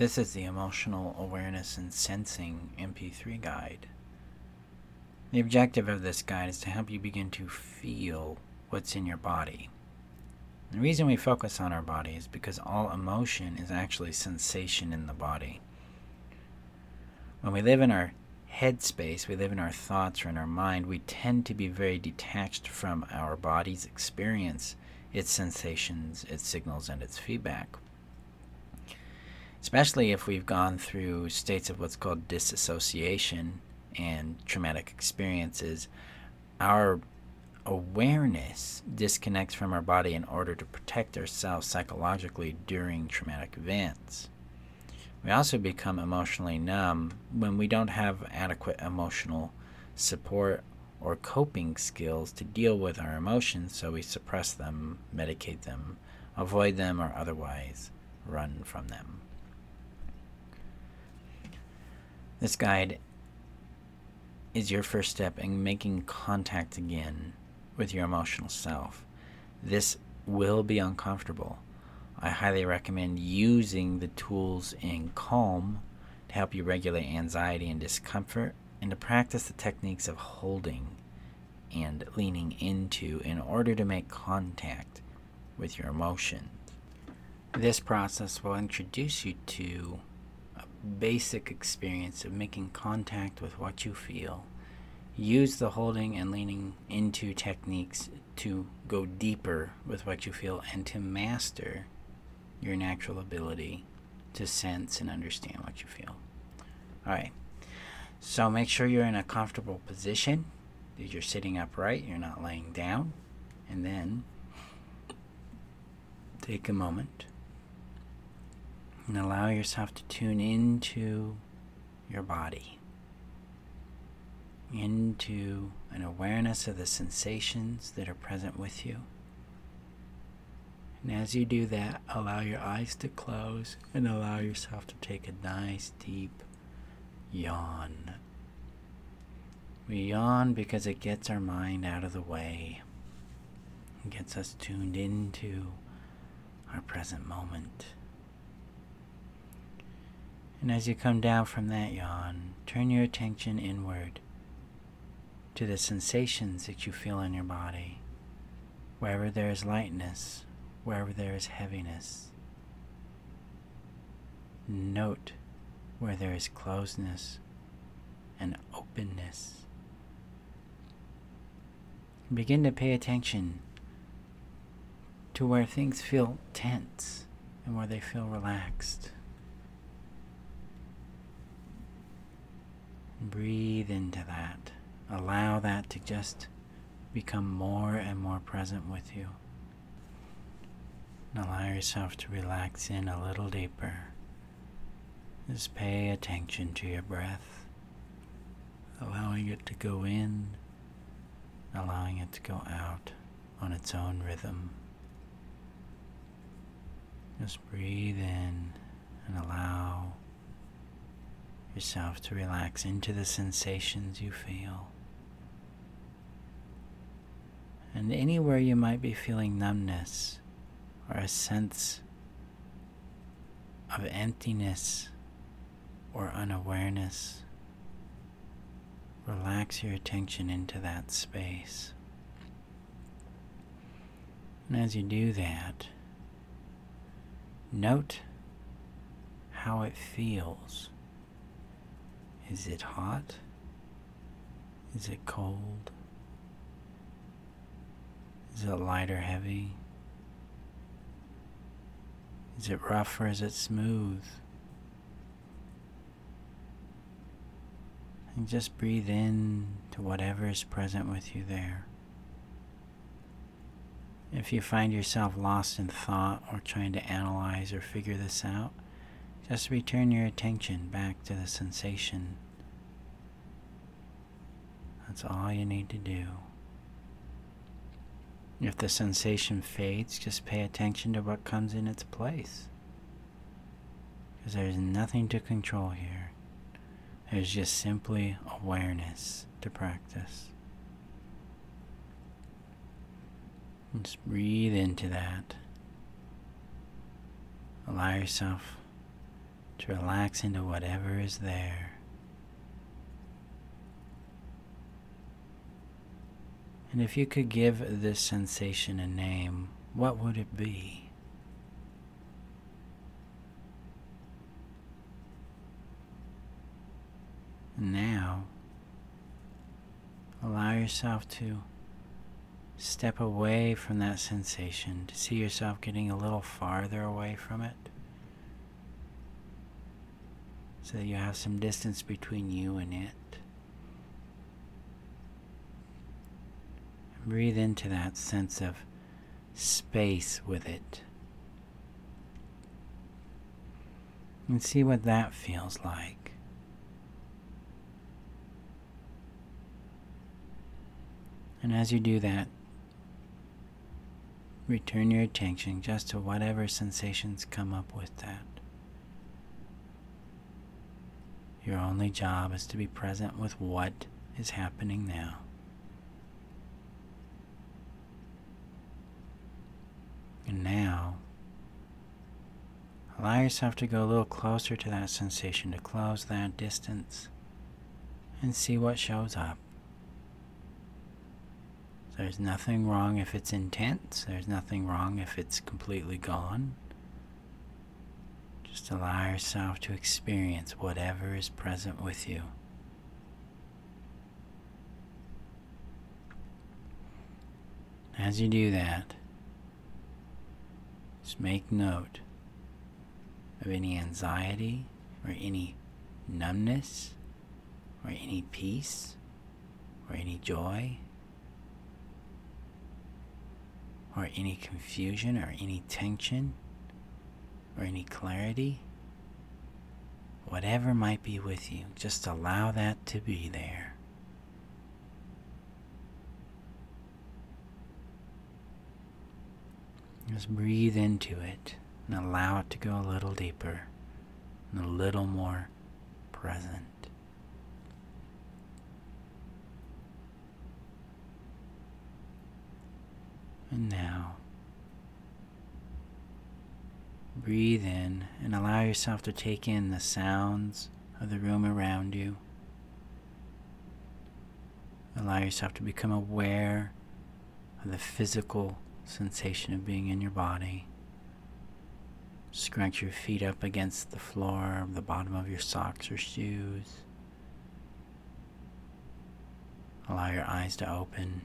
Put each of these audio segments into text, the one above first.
This is the Emotional Awareness and Sensing MP3 guide. The objective of this guide is to help you begin to feel what's in your body. The reason we focus on our body is because all emotion is actually sensation in the body. When we live in our head space, we live in our thoughts or in our mind, we tend to be very detached from our body's experience, its sensations, its signals, and its feedback. Especially if we've gone through states of what's called disassociation and traumatic experiences, our awareness disconnects from our body in order to protect ourselves psychologically during traumatic events. We also become emotionally numb when we don't have adequate emotional support or coping skills to deal with our emotions, so we suppress them, medicate them, avoid them, or otherwise run from them. This guide is your first step in making contact again with your emotional self. This will be uncomfortable. I highly recommend using the tools in Calm to help you regulate anxiety and discomfort, and to practice the techniques of holding and leaning into in order to make contact with your emotions. This process will introduce you to a basic experience of making contact with what you feel. Use the holding and leaning into techniques to go deeper with what you feel and to master your natural ability to sense and understand what you feel. Alright, so make sure you're in a comfortable position, that you're sitting upright, you're not laying down, and then take a moment and allow yourself to tune into your body, into an awareness of the sensations that are present with you. And as you do that, allow your eyes to close and allow yourself to take a nice deep yawn. We yawn because it gets our mind out of the way. It gets us tuned into our present moment. And as you come down from that yawn, turn your attention inward to the sensations that you feel in your body, wherever there is lightness, wherever there is heaviness. Note where there is closeness and openness. Begin to pay attention to where things feel tense and where they feel relaxed. Breathe into that. Allow that to just become more and more present with you. And allow yourself to relax in a little deeper. Just pay attention to your breath, allowing it to go in, allowing it to go out on its own rhythm. Just breathe in and allow yourself to relax into the sensations you feel. And anywhere you might be feeling numbness or a sense of emptiness or unawareness, relax your attention into that space. And as you do that, note how it feels. Is it hot? Is it cold? Is it light or heavy? Is it rough or is it smooth? And just breathe in to whatever is present with you there. If you find yourself lost in thought or trying to analyze or figure this out, just return your attention back to the sensation. That's all you need to do. If the sensation fades, just pay attention to what comes in its place. Because there's nothing to control here. There's just simply awareness to practice. Just breathe into that. Allow yourself to relax into whatever is there. And if you could give this sensation a name, what would it be? And now, allow yourself to step away from that sensation, to see yourself getting a little farther away from it, so that you have some distance between you and it. Breathe into that sense of space with it. And see what that feels like. And as you do that, return your attention just to whatever sensations come up with that. Your only job is to be present with what is happening now. And now, allow yourself to go a little closer to that sensation, to close that distance, and see what shows up. There's nothing wrong if it's intense. There's nothing wrong if it's completely gone. Just allow yourself to experience whatever is present with you. As you do that, just make note of any anxiety or any numbness or any peace or any joy or any confusion or any tension or any clarity. Whatever might be with you, just allow that to be there. Just breathe into it and allow it to go a little deeper and a little more present. And now, breathe in and allow yourself to take in the sounds of the room around you. Allow yourself to become aware of the physical sensation of being in your body. Scrunch your feet up against the floor, the bottom of your socks or shoes. Allow your eyes to open.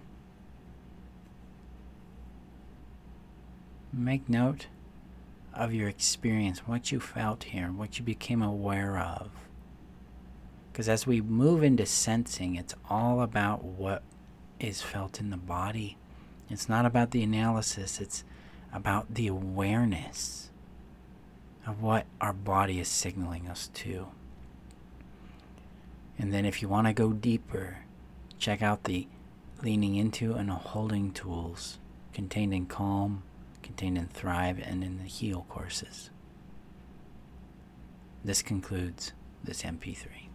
Make note of your experience, what you felt here, what you became aware of. Because as we move into sensing, it's all about what is felt in the body. It's not about the analysis, it's about the awareness of what our body is signaling us to. And then if you want to go deeper, check out the leaning into and holding tools contained in Calm, contained in Thrive, and in the Heal courses. This concludes this MP3.